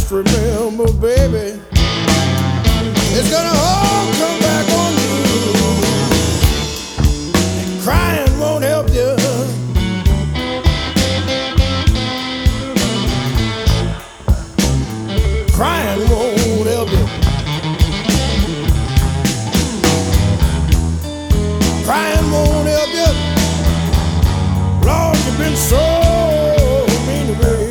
just remember, baby, it's gonna all come back on you. And crying won't help you. Crying won't help you. Crying won't help you. Lord, you've been so mean to me.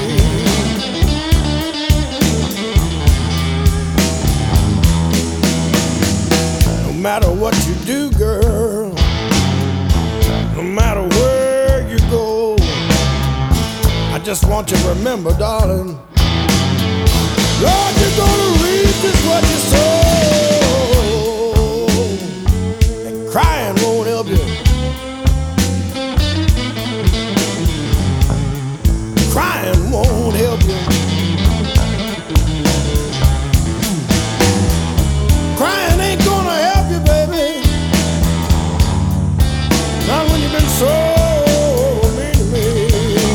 No matter what you do, girl, no matter where you go, I just want you to remember, darling, Lord, you're gonna reap just what you sow. And crying won't help you. Crying won't help you. Crying ain't gonna help you, baby. Not when you've been so mean to me.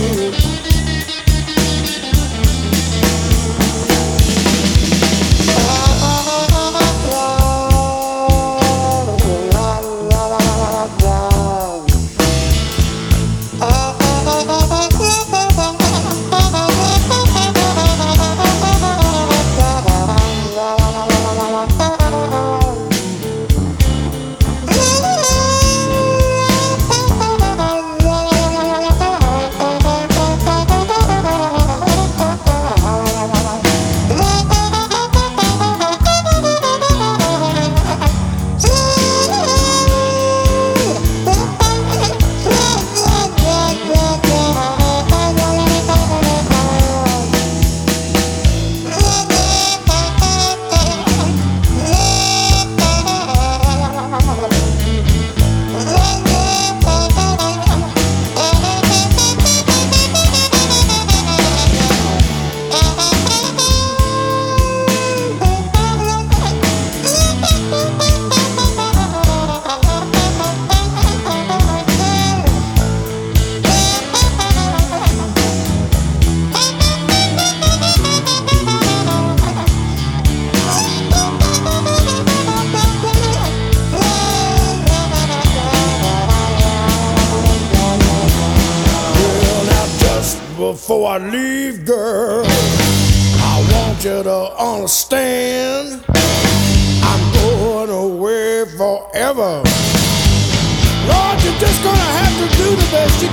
Before I leave, girl, I want you to understand I'm going away forever. Lord, you're just gonna have to do the best you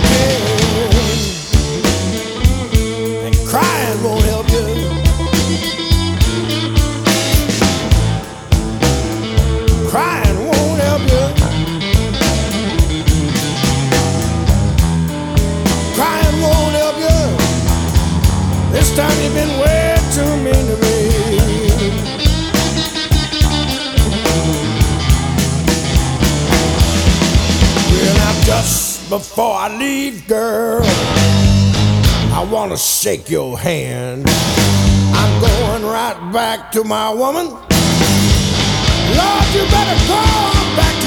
can. And crying won't help you. Crying won't help you. Crying won't help you. This time you've been way too mean to me. Well, now just before I leave, girl, I wanna shake your hand. I'm going right back to my woman. Lord, you better come back